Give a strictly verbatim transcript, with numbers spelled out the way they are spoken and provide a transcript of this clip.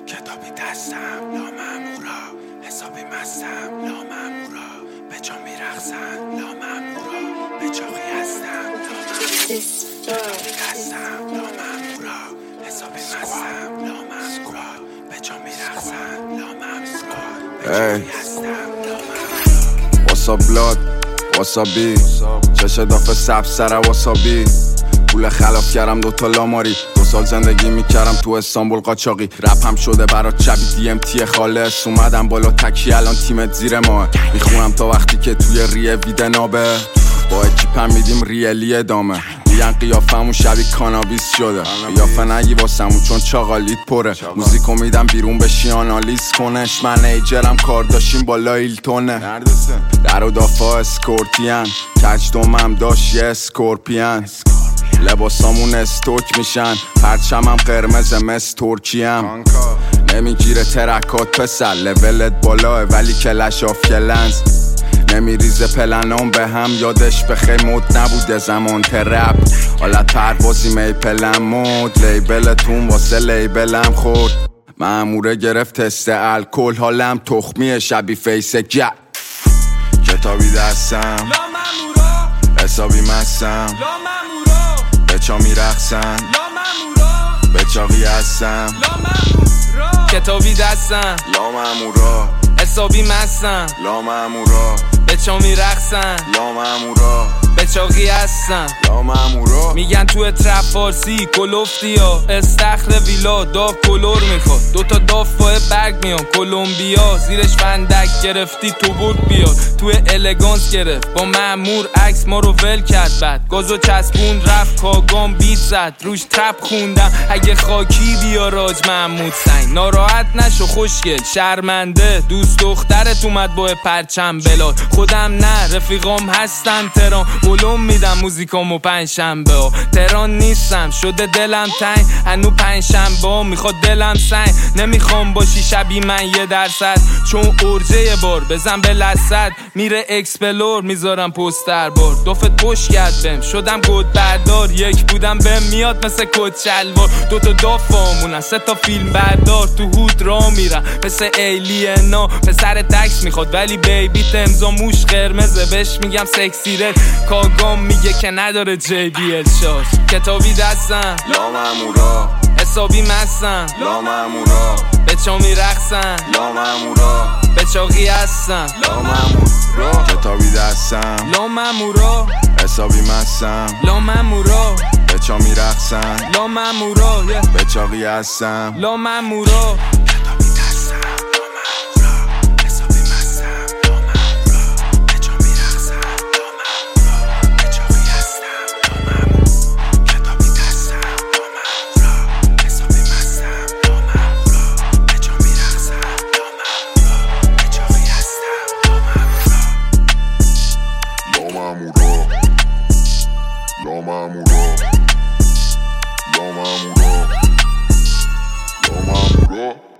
کتابی دستم لا مامورا، حسابی مستم لا مامورا، به جا میرقصم لا مامورا، به چاقی هستم لا مامورا. کتابی دستم لا مامورا، حسابی مستم لا مامورا، به جا میرقصم لا مامورا، به چاقی هستم لا مامورا. واسا بلاد واسا بی چش دافه سب سر واسابی پول خلاف کردم دوتا لاماری دو سال زندگی میکردم تو استانبول قاچاقی رپ هم شده برات شبی دی ام تی خالص اومدم بالا تکی الان تیمت زیر ماه میخونم تا وقتی که توی ریه ویده نابه با اکیپم میدیم ریلی ادامه میگن قیافمون شبی کانابیس شده قیافه نگی واسمون چون چاقالیت پره موزیکو میدم بیرون بشی آنالیز کنش من ایجرم کار داشتیم با لایلتونه در و دافا اسکورتین کج دومم داشت یه اسکورپین لباسامون استوک میشن پرچمم قرمز مس ترکیم نمیگیره ترکات پسر لولت بالاه ولی کلش آف کلنز نمیریزه پلنام به هم یادش بخیر مود نبوده زمان ترپ حالت پروازی میپلم مود لیبلتون واسه لیبلم خورد ماموره گرفت تست الکل حالم تخمیه شبی فیس گپ کتابی دستم حسابی مستم به چا میرقصن به چاقی هستم کتابی دستم لا مامورا حسابی مستم لا مامورا به چا میرقصن لا مامورا به چاقی هستم لا مامورا میگن تو ترپ فارسی کلوفتی ها استخر ویلا داغ کلور میخواد دوتا داف با برگ میان کلمبیا زیرش فندک گرفتی تو برد بیار تو الگانس گرفت با مامور عکس ما رو ول کرد بعد گازو چسبون رفت کاگام بیت زد روش ترپ خوندم اگه خاکی بیا راج محمود سنگ ناراحت نشو خوشگل شرمنده دوست دخترت اومد با پرچم بلال خودم نه رفیقام هستن تران ولوم میدم موزیکامو پنجشنبه ها تران نیستم شده دلم تنگ هنو پنجشنبه ها میخواد دلم سنگ نمیخوام باشی شبی من یه درصد چون ارجه یه بار بزن به لسد میره اکسپلور میذارم پوستر بار دافت پشت کرد بهم شدم گود بردار یک بودم بهم میاد مثل کد شلوار دوتا داف فامونن سه تا فیلم بردار تو هود را میرم مثل ایلینا پسر تکس میخواد ولی بیبی تمزا موش قرمزه بهش میگم سکسی رد کاگام میگه که نداره جی بی ال شارژ کتابی دستم لا مامورا حسابی مستم لا مامورا به چا میرقصن لا مامورا به چاقی هستم لا مامورا کتابی دستم لا مامورا حسابی مستم لا مامورا به چا میرقصن لا مامورا به چاقی هستم لا مامورا La Mamura, La Mamura, La Mamura, La Mamura.